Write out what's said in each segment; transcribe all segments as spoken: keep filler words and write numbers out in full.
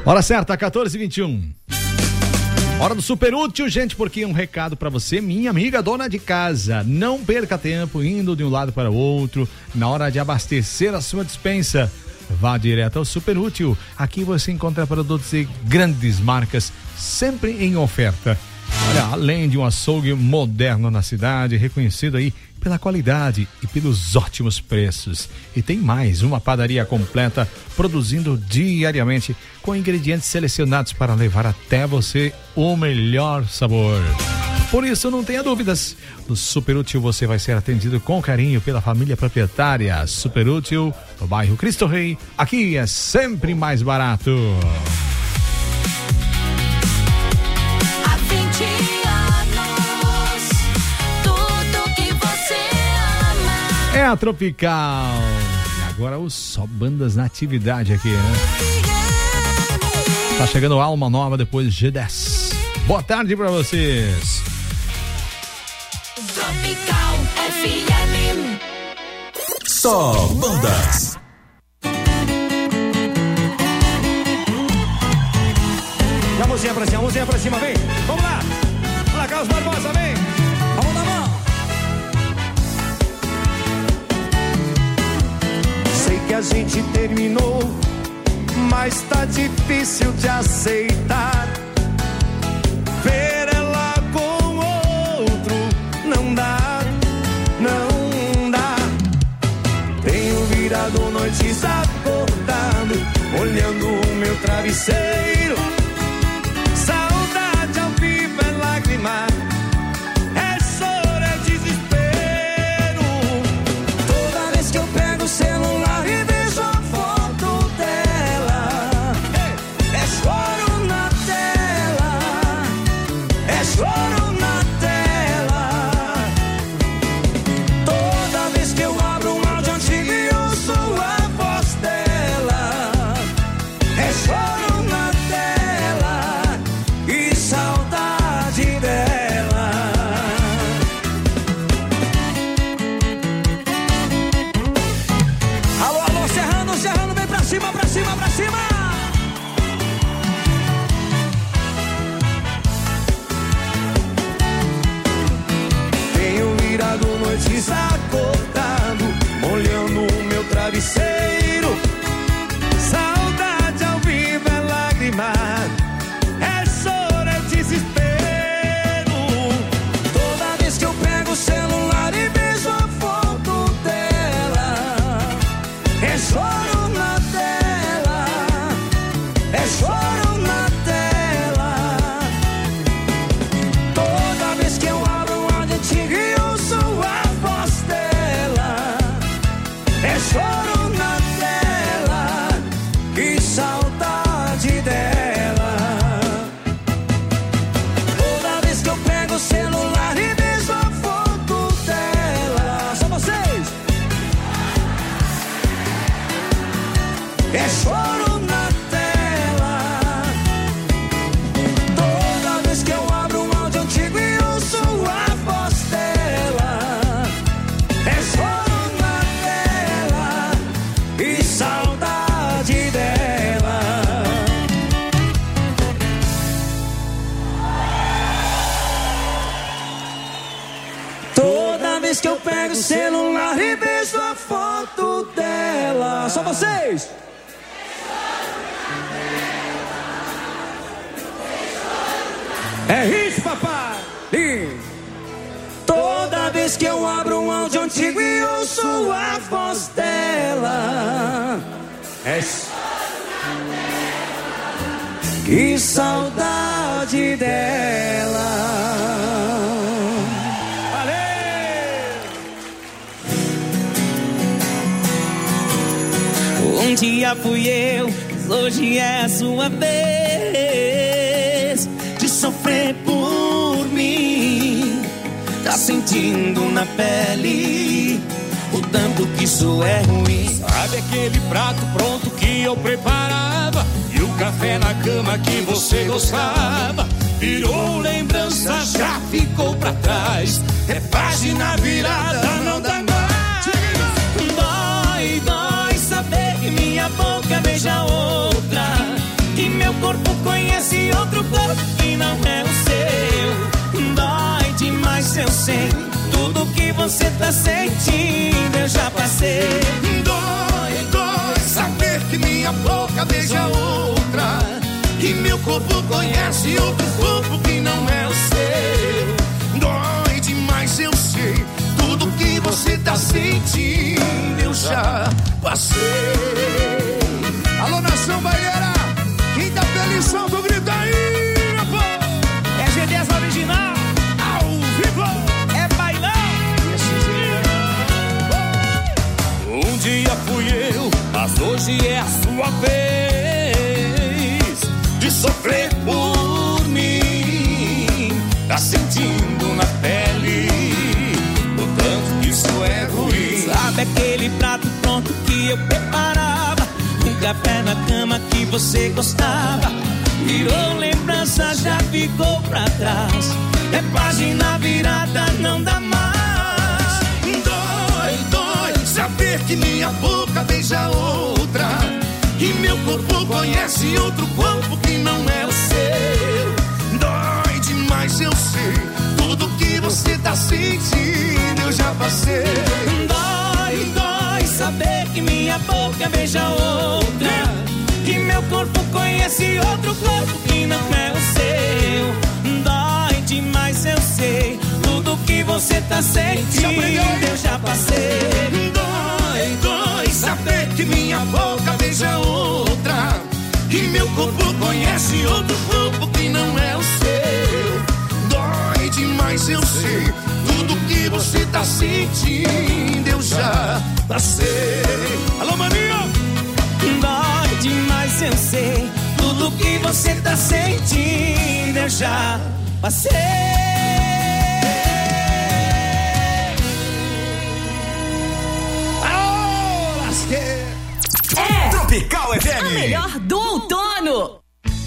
Hora certa, quatorze e vinte e um. Hora do Super Útil, gente, porque um recado pra você, minha amiga dona de casa. Não perca tempo indo de um lado para o outro na hora de abastecer a sua despensa. Vá direto ao Super Útil. Aqui você encontra produtos de grandes marcas, sempre em oferta. Olha, além de um açougue moderno na cidade, reconhecido aí pela qualidade e pelos ótimos preços. E tem mais, uma padaria completa, produzindo diariamente com ingredientes selecionados para levar até você o melhor sabor. Por isso, não tenha dúvidas, no Super Útil você vai ser atendido com carinho pela família proprietária. Super Útil, no bairro Cristo Rei, aqui é sempre mais barato. É a Tropical. E agora os só bandas na atividade aqui, né? Tá chegando Alma Nova depois de G dez. Boa tarde pra vocês. Tropical F M. Só bandas. E a mãozinha pra cima, a mãozinha pra cima, vem. Vamos lá. Vamos lá, Carlos Barbosa, vem. Vamos na mão. Que a gente terminou, mas tá difícil de aceitar. Ver ela com outro não dá, não dá. Tenho virado noites acordado, olhando o meu travesseiro. Saudade ao vivo é lágrima, é choro, é desespero. Toda vez que eu pego o celular desacordado, olhando o meu travesseiro. Saudade ao vivo é lágrima, é choro, é desespero. Toda vez que eu pego o celular e vejo a foto dela, é choro na tela, é choro na tela. Toda vez que eu abro um áudio antigo e ouço a choro na tela, que saudade dela. Toda vez que eu pego o celular e vejo a foto dela, só vocês. É choro na tela. Toda vez que eu abro um áudio antigo e ouço a voz dela, é choro. Saudade dela. Toda vez que eu pego o celular e vejo a foto dela. Só vocês. É isso, papai. Toda vez que eu abro um áudio antigo e ouço a voz dela, é... que saudade dela. Valeu! Um dia fui eu, hoje é a sua vez de sofrer por mim. Tá sentindo na pele o tanto que isso é ruim. Sabe aquele prato pronto que eu preparava e o café na cama que você gostava? Virou lembrança, já ficou pra trás. É página virada, não dá mais. Dói, dói saber que minha boca beija outra, E meu corpo conhece outro corpo que não é o seu. Dói demais, eu sei. Tudo que você tá sentindo eu já passei. Dói, dói saber que minha boca beija outra. Que meu corpo conhece outro corpo que não é o seu. Dói demais, eu sei. Tudo que você tá sentindo eu já passei. Alô, nação baiana, quem tá feliz, solta o grito aí, meu povo. É G dez original, ao vivo. é bailão. Um dia fui eu, mas hoje é a sua vez de sofrer por mim. Tá sentindo na pele o tanto que isso é ruim. Sabe aquele prato pronto que eu preparava? Um café na cama que você gostava. Virou lembrança, já ficou pra trás. É página virada, não dá mais. Dói, dói saber que minha boca beija outra. Que meu corpo conhece outro corpo que não é o seu. Dói demais, eu sei. Tudo que você tá sentindo eu já passei. Dói, dói saber que minha boca beija outra. Que meu corpo conhece outro corpo que não é o seu. Dói demais, eu sei. Tudo que você tá sentindo eu já passei. Dói, dói saber que minha boca beija outra. Que meu corpo conhece outro corpo que não é o seu. Dói demais, eu sei. Tudo que você tá sentindo eu já passei. Alô, maninho! Dói demais, eu sei. Tudo que você tá sentindo eu já passei. Aô, lasquei! É Tropical F a M. melhor do outono.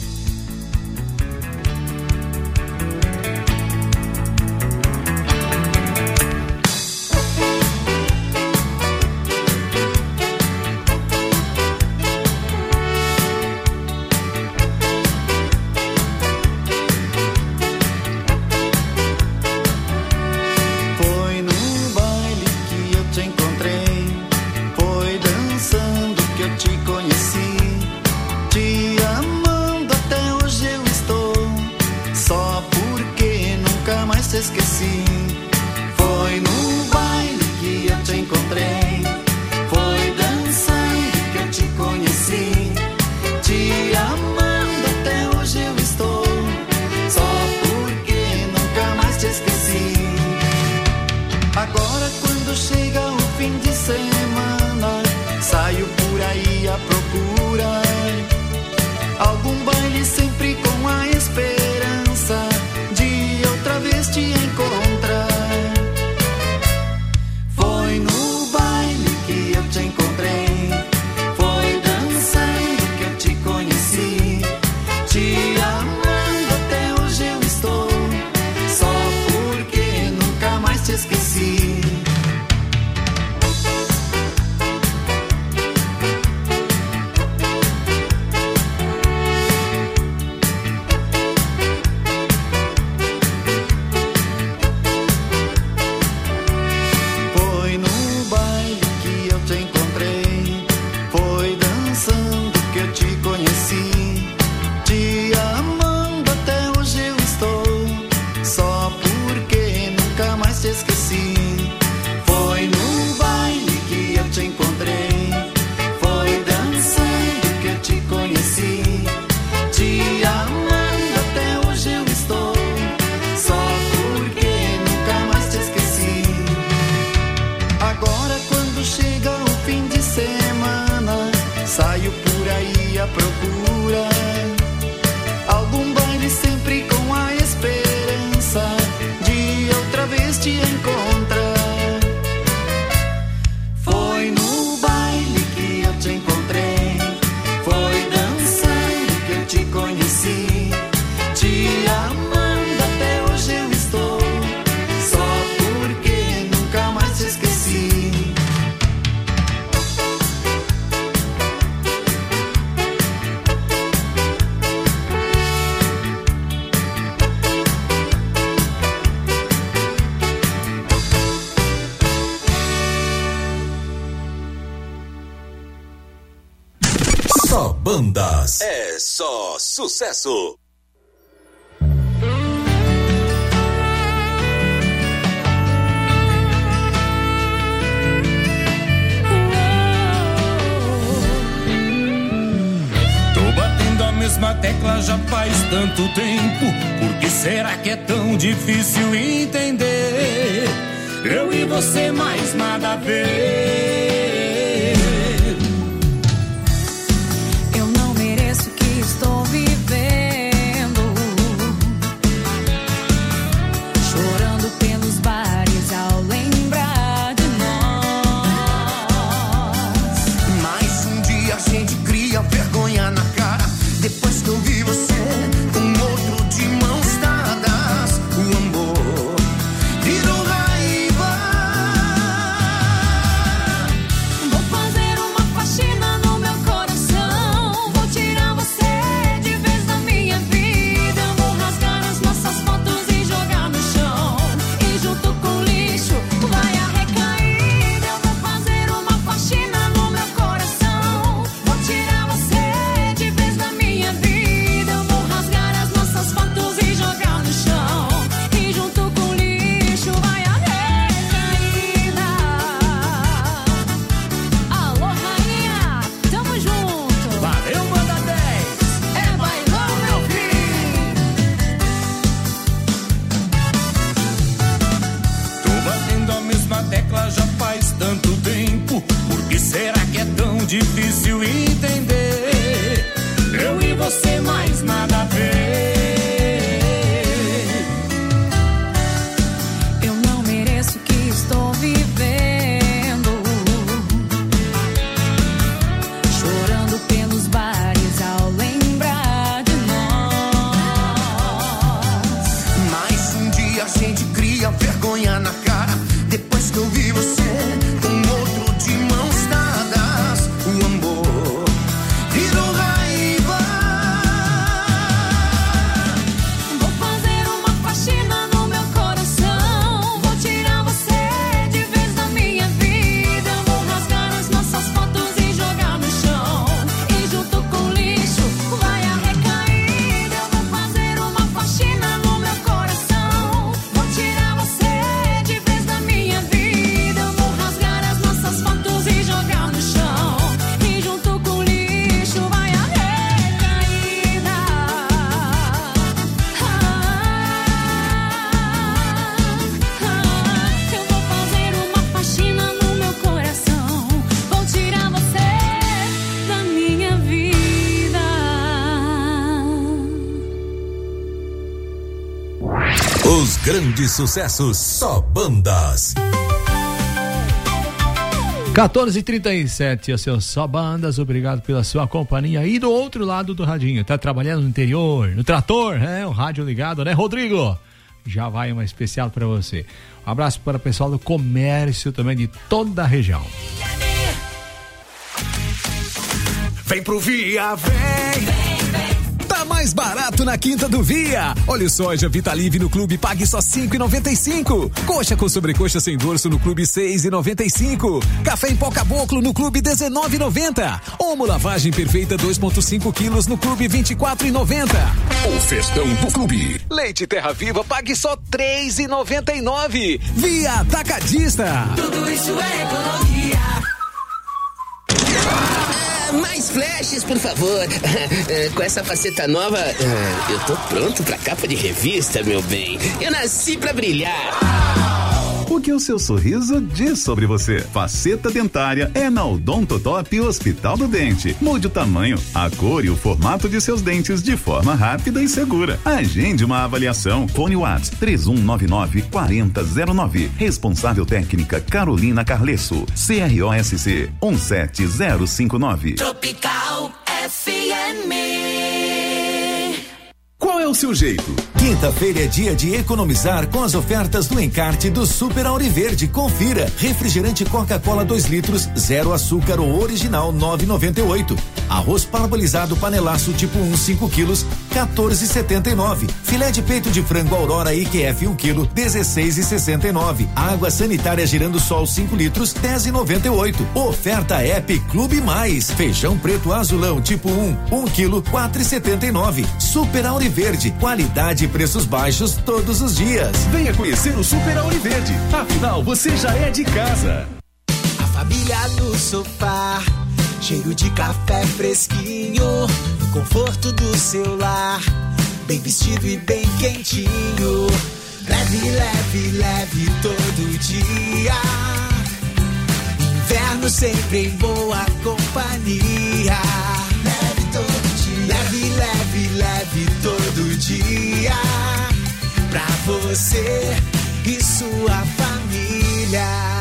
Foi no baile que eu te encontrei, foi dançando que eu te conheci, te amando até hoje eu estou, só porque nunca mais te esqueci. Foi no baile que eu te encontrei, foi dançando que eu te conheci, te amando até hoje eu estou, só porque nunca mais te esqueci. Agora quando chega o fim de semana, saio por aí à procura algum baile, sempre com a esperança de outra vez te encontrar. Foi no baile que eu te encontrei, foi dançando que eu te conheci, te amando até hoje eu estou, só porque nunca mais te esqueci. Foi no baile que eu te encontrei, foi dançando que eu te conheci, te amando até hoje eu estou, só porque nunca mais te esqueci. Foi no baile que eu te encontrei, foi dançando que eu te conheci, te amando até hoje eu estou, só porque nunca mais te esqueci. Agora quando chega o fim de semana, saio por aí à procura algum baile, sempre com a esperança de outra vez te encontrar. Foi no baile que eu te encontrei, foi dançando que eu te conheci, te amando até hoje eu estou, só porque nunca mais te esqueci. Só bandas. É só sucesso. Mesma tecla já faz tanto tempo. Por que será que é tão difícil entender? Eu e você mais nada a ver. Eu não mereço o que estou vivendo, chorando pelos bares ao lembrar de nós. Mas um dia a gente cria vergonha na cara. Depois que eu vi você com outro de mãos dadas, o amor virou raiva. Vou fazer uma faxina no meu coração. Vou tirar você de vez da minha vida. Eu vou rasgar as nossas fotos e jogar no chão. E junto com o lixo vai a recaída. Eu vou fazer uma faxina no meu coração. Vou tirar você de vez da minha vida, eu vou rasgar as nossas fotos e jogar no chão. E junto com o lixo vai a recaída. Alô, rainha, tamo junto. Valeu, manda dez. É bailão, meu filho. Tô batendo a mesma tecla já faz tanto tempo. Por que será que é tão difícil entender? Eu e você mais nada a ver. Eu não mereço o que estou vivendo, chorando pelos bares ao lembrar de nós. Mas um dia a gente cria vergonha na cara. Depois que eu vi você com outro de mãos dadas, o amor virou raiva. Vou fazer uma faxina no meu coração. Vou tirar você de vez da minha vida. Eu vou rasgar as nossas fotos e jogar no chão. E junto com o lixo vai a recaída. Eu vou fazer uma faxina no meu coração. Vou tirar você de vez da minha vida. Eu vou rasgar as nossas fotos e jogar no chão. E junto com o lixo vai a recaída. Eu vou fazer uma faxina no meu coração. Vou tirar você da minha vida. Os grandes sucessos. Só bandas. quatorze e trinta e sete, as seus Só Bandas, obrigado pela sua companhia aí do outro lado do radinho. Tá trabalhando no interior, no trator, é, o rádio ligado, né, Rodrigo? Já vai uma especial pra você. Um abraço para o pessoal do comércio também de toda a região. Vem pro Via, vem! Tá mais barato na Quinta do Via. Óleo soja Vitalive no Clube pague só cinco e noventa e cinco. Coxa com sobrecoxa sem dorso no Clube seis e noventa e cinco. Café em pó Caboclo no Clube dezenove e noventa. Omo lavagem perfeita dois ponto cinco quilos no Clube vinte e quatro e noventa. O festão do Clube. Leite Terra Viva pague só três e noventa e nove. Via Atacadista. Tudo isso é economia. Mais flashes, por favor. Com essa faceta nova, eu tô pronto pra capa de revista, meu bem. Eu nasci pra brilhar. O que o seu sorriso diz sobre você? Faceta dentária é na Odontotop Hospital do Dente. Mude o tamanho, a cor e o formato de seus dentes de forma rápida e segura. Agende uma avaliação. Fone WhatsApp três um nove nove, quatro zero zero nove. Responsável técnica Carolina Carlesso. C R O S C um sete zero cinco nove. Tropical F M. Qual é o o seu jeito. Quinta-feira é dia de economizar com as ofertas do encarte do Super Auriverde. Confira. Refrigerante Coca-Cola dois litros, zero açúcar ou original nove e noventa e oito. Arroz parabolizado panelaço tipo um, cinco quilos, quatorze e setenta e nove. Filé de peito de frango Aurora I Q F um quilo, dezesseis e sessenta e nove. Água sanitária Girando Sol cinco litros, dez e noventa e oito. Oferta App Clube Mais. Feijão preto azulão tipo um, um quilo, quatro e setenta e nove. Super Auriverde, qualidade e preços baixos todos os dias. Venha conhecer o Super Auriverde. Afinal, você já é de casa. A família no sofá, cheiro de café fresquinho, no conforto do seu lar, bem vestido e bem quentinho. Leve, leve, leve todo dia. Inverno sempre em boa companhia. Leve todo dia. Leve, leve, leve todo dia. Pra você e sua família.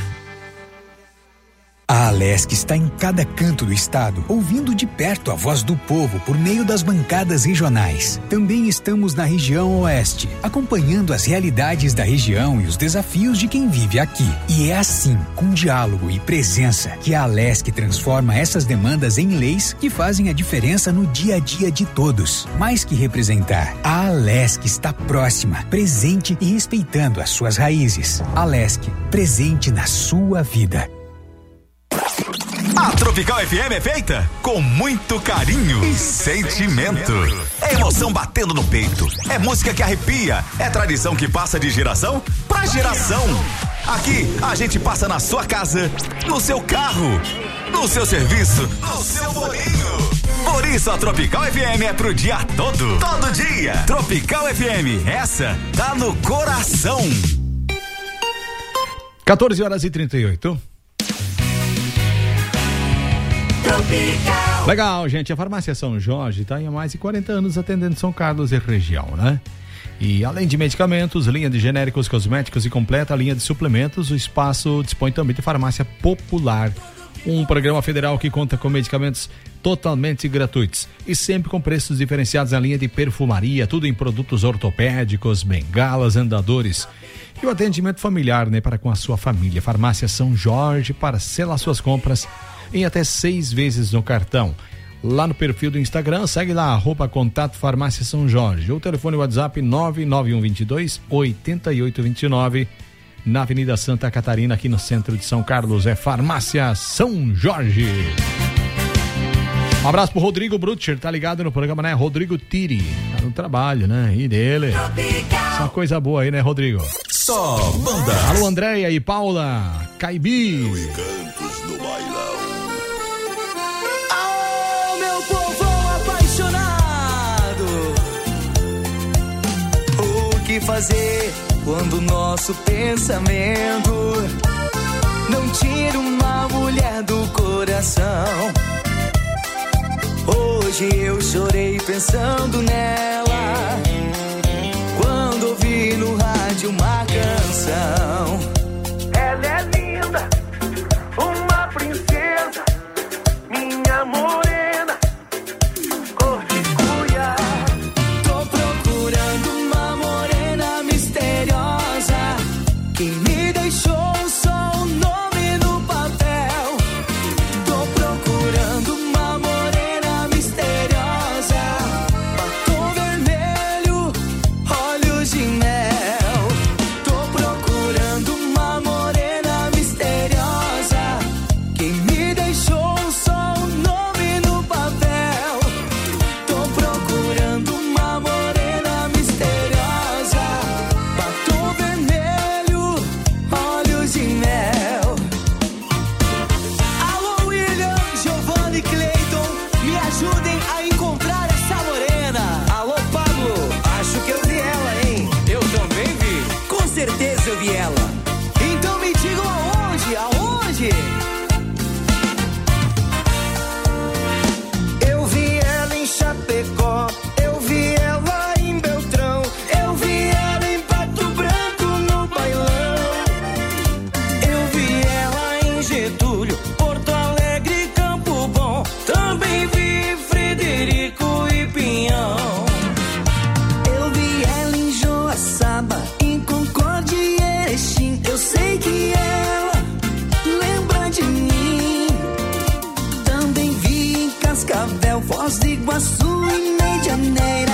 A Alesc está em cada canto do estado, ouvindo de perto a voz do povo por meio das bancadas regionais. Também estamos na região oeste, acompanhando as realidades da região e os desafios de quem vive aqui. E é assim, com diálogo e presença, que a Alesc transforma essas demandas em leis que fazem a diferença no dia a dia de todos. Mais que representar, a Alesc está próxima, presente e respeitando as suas raízes. Alesc, presente na sua vida. A Tropical F M é feita com muito carinho e sentimento. É emoção batendo no peito, é música que arrepia, é tradição que passa de geração pra geração. Aqui a gente passa na sua casa, no seu carro, no seu serviço, no seu bolinho. Por isso a Tropical F M é pro dia todo, todo dia. Tropical F M, essa tá no coração. quatorze horas e trinta e oito. Tropical. Legal, gente. A Farmácia São Jorge está há mais de quarenta anos atendendo São Carlos e região, né? E além de medicamentos, linha de genéricos, cosméticos e completa linha de suplementos, o espaço dispõe também de farmácia popular. Um programa federal que conta com medicamentos totalmente gratuitos e sempre com preços diferenciados na linha de perfumaria, tudo em produtos ortopédicos, bengalas, andadores. E o atendimento familiar, né, para com a sua família. Farmácia São Jorge, parcela suas compras em até seis vezes no cartão. Lá no perfil do Instagram, segue lá, arroba contato Farmácia São Jorge. O telefone WhatsApp nove nove um dois dois, oito oito dois nove, na Avenida Santa Catarina, aqui no centro de São Carlos. É Farmácia São Jorge. Um abraço pro Rodrigo Brutcher, tá ligado no programa, né? Rodrigo Tiri, tá no trabalho, né? E dele. Só coisa boa aí, né, Rodrigo? Só banda. Alô, Andréia e Paula, Caibi. Cantos no bailão. O que fazer quando o nosso pensamento não tira uma mulher do coração? Hoje eu chorei pensando nela, quando ouvi no rádio uma canção. Ela é linda, uma princesa, minha morena, cor de cuia. Tô procurando uma morena misteriosa, que me deixou só o nome no papel. Tô procurando uma morena misteriosa, batom vermelho, olhos de mel. Tô procurando uma morena misteriosa, que me deixou só o nome Cascavel, Foz do Iguaçu e Medianeira.